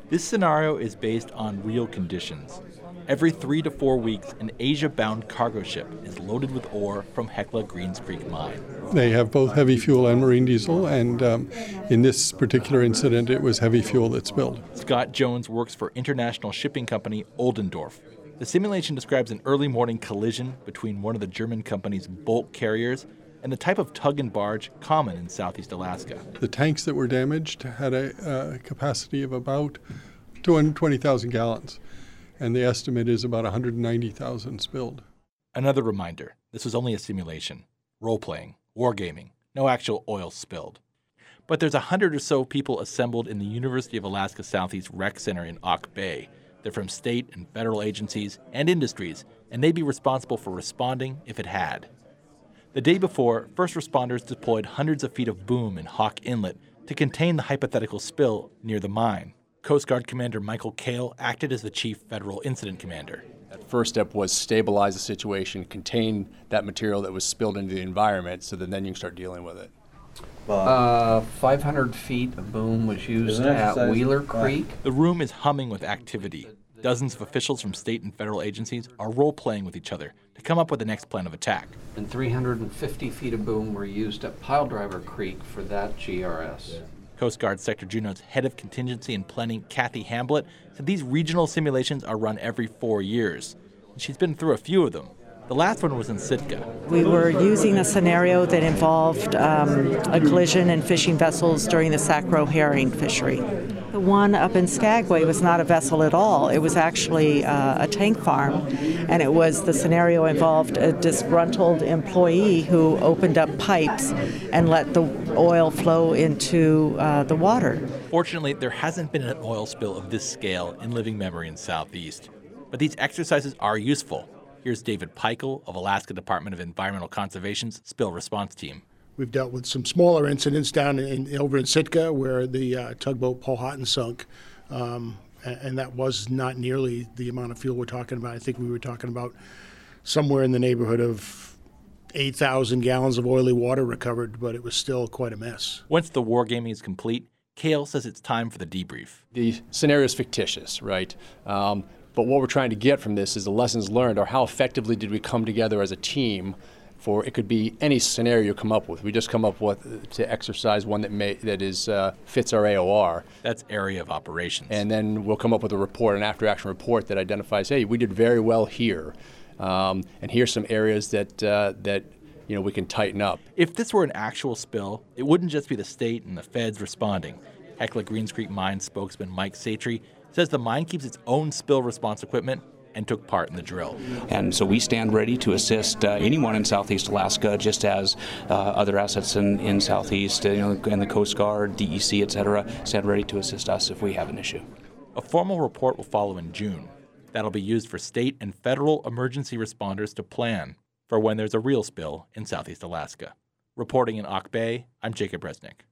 This scenario is based on real conditions. Every 3 to 4 weeks, an Asia-bound cargo ship is loaded with ore from Hecla Greens Creek mine. They have both heavy fuel and marine diesel, and in this particular incident, it was heavy fuel that spilled. Scott Jones works for international shipping company Oldendorf. The simulation describes an early morning collision between one of the German company's bulk carriers and the type of tug and barge common in southeast Alaska. The tanks that were damaged had a capacity of about 220,000 gallons. And the estimate is about 190,000 spilled. Another reminder, this was only a simulation, role-playing, wargaming, no actual oil spilled. But there's 100 or so people assembled in the University of Alaska Southeast Rec Center in Auk Bay. They're from state and federal agencies and industries, and they'd be responsible for responding if it had. The day before, first responders deployed hundreds of feet of boom in Hawk Inlet to contain the hypothetical spill near the mine. Coast Guard Commander Michael Kale acted as the chief federal incident commander. That first step was stabilize the situation, contain that material that was spilled into the environment, so that then you can start dealing with it. 500 feet of boom was used at Wheeler Creek. The room is humming with activity. Dozens of officials from state and federal agencies are role-playing with each other to come up with the next plan of attack. And 350 feet of boom were used at Piledriver Creek for that GRS. Coast Guard Sector Juneau's head of contingency and planning, Kathy Hamblett, said these regional simulations are run every 4 years. And she's been through a few of them. The last one was in Sitka. We were using a scenario that involved a collision in fishing vessels during the Sacro herring fishery. The one up in Skagway was not a vessel at all. It was actually a tank farm, and the scenario involved a disgruntled employee who opened up pipes and let the oil flow into the water. Fortunately, there hasn't been an oil spill of this scale in living memory in Southeast. But these exercises are useful. Here's David Peichel of Alaska Department of Environmental Conservation's Spill Response Team. We've dealt with some smaller incidents down over in Sitka where the tugboat Powhatan sunk, and that was not nearly the amount of fuel we're talking about. I think we were talking about somewhere in the neighborhood of 8,000 gallons of oily water recovered, but it was still quite a mess. Once the wargaming is complete, Kale says it's time for the debrief. The scenario is fictitious, right? But what we're trying to get from this is the lessons learned, or how effectively did we come together as a team for, it could be any scenario you come up with. We just come up with to exercise one that fits our AOR. That's area of operations. And then we'll come up with a report, an after-action report that identifies, hey, we did very well here, and here's some areas that we can tighten up. If this were an actual spill, it wouldn't just be the state and the feds responding. Hecla Greens Creek Mine spokesman Mike Satry says the mine keeps its own spill response equipment and took part in the drill. And so we stand ready to assist anyone in Southeast Alaska, just as other assets in Southeast, and the Coast Guard, DEC, et cetera, stand ready to assist us if we have an issue. A formal report will follow in June. That'll be used for state and federal emergency responders to plan for when there's a real spill in Southeast Alaska. Reporting in Auk Bay, I'm Jacob Resnick.